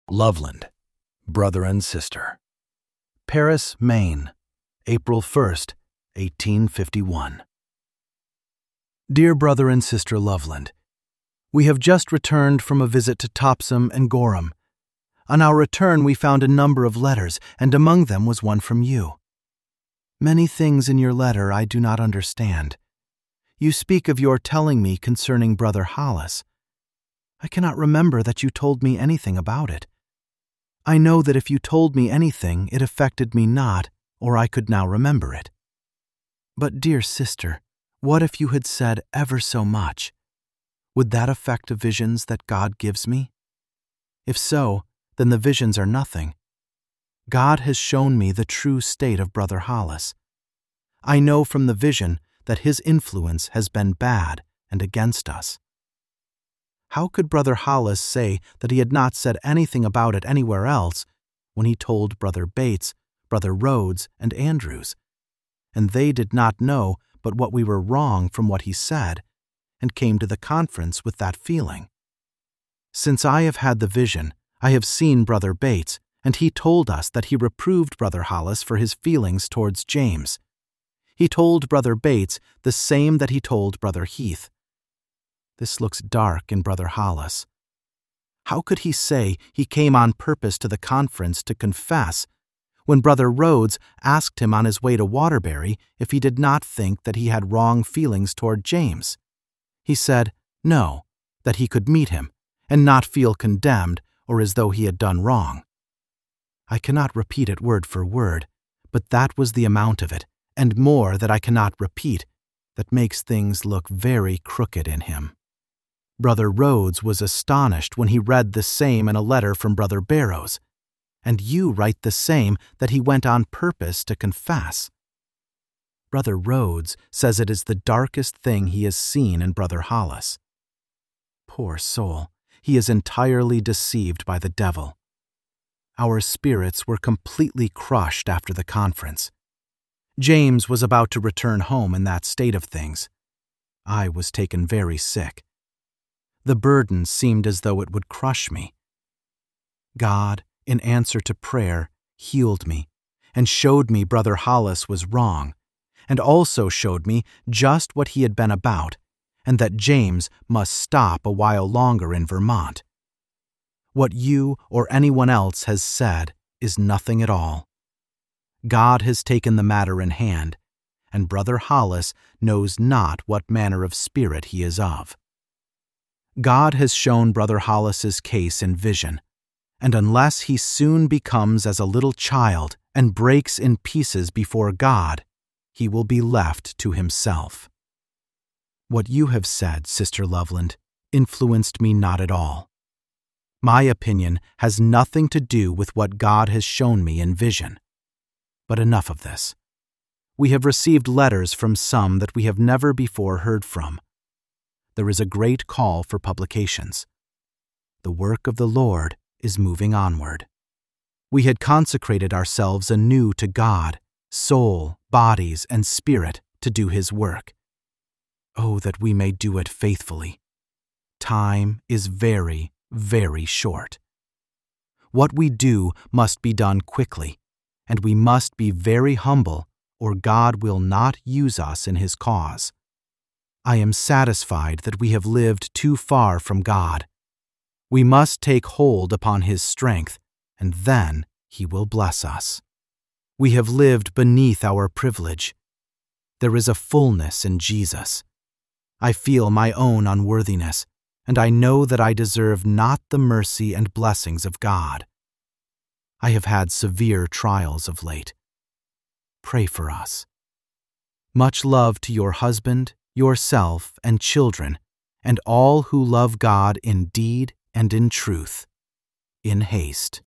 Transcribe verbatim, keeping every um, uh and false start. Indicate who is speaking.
Speaker 1: Loveland, brother and sister. Paris, Maine, April first, eighteen fifty-one. Dear brother and sister Loveland, we have just returned from a visit to Topsham and Gorham. On our return we found a number of letters, and among them was one from you. Many things in your letter I do not understand. You speak of your telling me concerning Brother Hollis. I cannot remember that you told me anything about it. I know that if you told me anything, it affected me not, or I could now remember it. But, dear sister, what if you had said ever so much? Would that affect the visions that God gives me? If so, then the visions are nothing. God has shown me the true state of Brother Hollis. I know from the vision that his influence has been bad and against us. How could Brother Hollis say that he had not said anything about it anywhere else when he told Brother Bates, Brother Rhodes, and Andrews? And they did not know but what we were wrong from what he said, and came to the conference with that feeling. Since I have had the vision, I have seen Brother Bates, and he told us that he reproved Brother Hollis for his feelings towards James. He told Brother Bates the same that he told Brother Heath. This looks dark in Brother Hollis. How could he say he came on purpose to the conference to confess, when Brother Rhodes asked him on his way to Waterbury if he did not think that he had wrong feelings toward James? He said, no, that he could meet him, and not feel condemned or as though he had done wrong. I cannot repeat it word for word, but that was the amount of it, and more that I cannot repeat, that makes things look very crooked in him. Brother Rhodes was astonished when he read the same in a letter from Brother Barrows, and you write the same that he went on purpose to confess. Brother Rhodes says it is the darkest thing he has seen in Brother Hollis. Poor soul, he is entirely deceived by the devil. Our spirits were completely crushed after the conference. James was about to return home in that state of things. I was taken very sick. The burden seemed as though it would crush me. God, in answer to prayer, healed me and showed me Brother Hollis was wrong, and also showed me just what he had been about, and that James must stop a while longer in Vermont. What you or anyone else has said is nothing at all. God has taken the matter in hand, and Brother Hollis knows not what manner of spirit he is of. God has shown Brother Hollis's case in vision, and unless he soon becomes as a little child and breaks in pieces before God, he will be left to himself. What you have said, Sister Loveland, influenced me not at all. My opinion has nothing to do with what God has shown me in vision. But enough of this. We have received letters from some that we have never before heard from. There is a great call for publications. The work of the Lord is moving onward. We had consecrated ourselves anew to God, soul, bodies, and spirit, to do his work. Oh, that we may do it faithfully. Time is very, very short. What we do must be done quickly, and we must be very humble, or God will not use us in his cause. I am satisfied that we have lived too far from God. We must take hold upon his strength, and then he will bless us. We have lived beneath our privilege. There is a fullness in Jesus. I feel my own unworthiness, and I know that I deserve not the mercy and blessings of God. I have had severe trials of late. Pray for us. Much love to your husband, yourself, and children, and all who love God in deed and in truth. In haste.